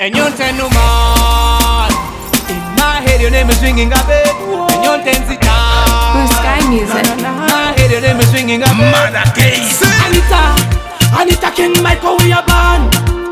And you tell no man. In my head your name is ringing a bell. And you tell it down. Blue Sky Music. In my head your name is ringing a bell. Mother case. Anita King Michael we are born.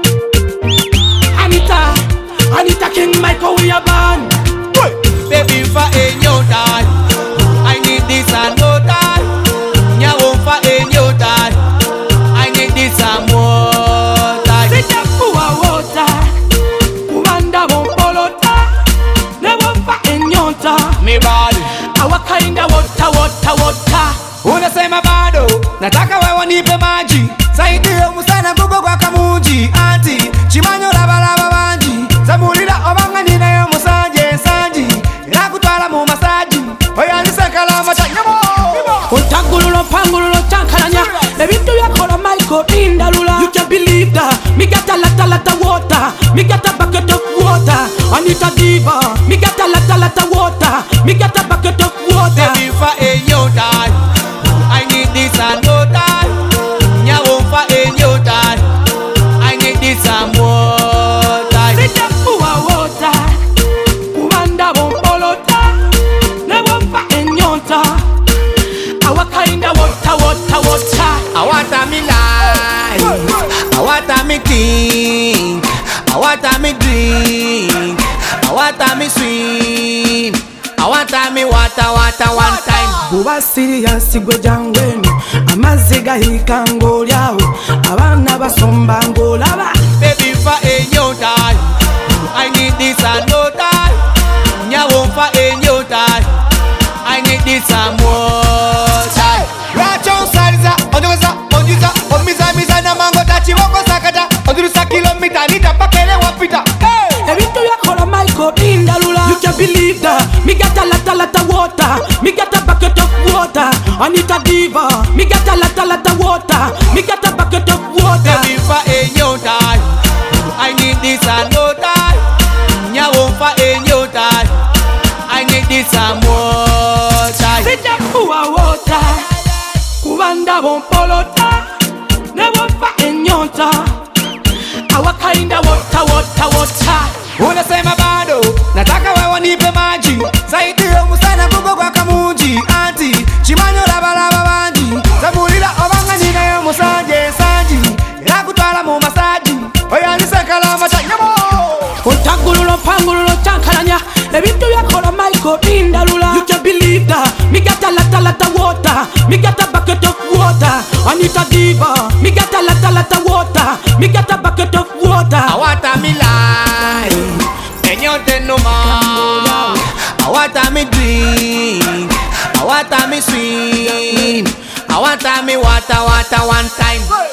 Anita King Michael we are born. Baby for a new dad, I need this and no dad. Nyawo for a new dad, I need this and more dad. Sit up for water, Kumanda won't follow ta. Never for a new ta. Me body, our kind of water. unasema bado nataka wewe nipe maji saidi musana gugo kwa kamuji ati chimanyo labalaba banji zamulira obanga ninayo musanje sanji nakutwala mu masaji oyandisekala matanyamo Ontagululo pangululo chankaranya ebintu byakola Michael Indalula. You can believe that me got a lot of water. Me got a bucket of water. Anita Diva, me got a lot of water. Me got a bucket of water. Baby for a new dad, I need this and no dad. Nyawo for a new dad, I need this and more dad. Sit up for water. Kumanda bompolota. Never for a nyota. Our kind of water. I want a me life, I want a me think, I want a me drink, I want a me swim, I want a me water one time. Buba serious gwe jangwenu amazzi gahika ng'olyawo abaana basomba ng'olaba. Baby for a new dad, I need this and no dad. Nyawo for a new dad, I need this and more dad. Racho sariza, onyoza, onjiza, omiza na mango tachi wako sakata. Ondurusa kilomita nita pakele wapita. Ebintu byakola Michael Indalula. You can believe that me got a lot of water. Me got a bucket of water. Anita Diva, me got a lot of water. Me got a bucket of water. Baby for a new dad, I need this and no dad. Nyawo for a new dad, I need this and more dad. Sit up for water. Kubanda bompolota. Never for a nyota. Our kind of water. Unasema bado nataka wewe nipe maji saidi musana gugo kwa kamuji ati chimanyo labalaba banji zamulira obanga ninayo musanje sanji nakutwala mu masaji oyandisekala matanyamo. Ontagululo pangululo chankaranya ebintu byakola Michael Indalula. You can believe that me got a lot of water. Me got a bucket of water. Anita Diva, me got a lot of water. Me got a bucket of water. I want a me life, and you tell no man. I want a me drink, I want a me swim, I want a me water one time.